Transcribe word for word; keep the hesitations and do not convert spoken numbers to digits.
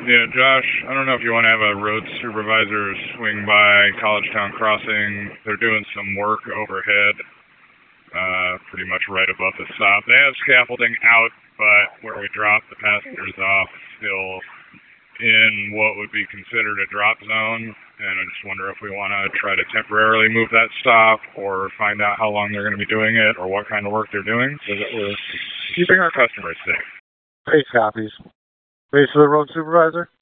Yeah, Josh, I don't know if you want to have a road supervisor swing by Collegetown Crossing. They're doing some work overhead, uh, pretty much right above the stop. They have scaffolding out, but where we drop the passengers off, still in what would be considered a drop zone. And I just wonder if we want to try to temporarily move that stop or find out how long they're going to be doing it or what kind of work they're doing so that we're keeping our customers safe. Base copies. Base for the road supervisor?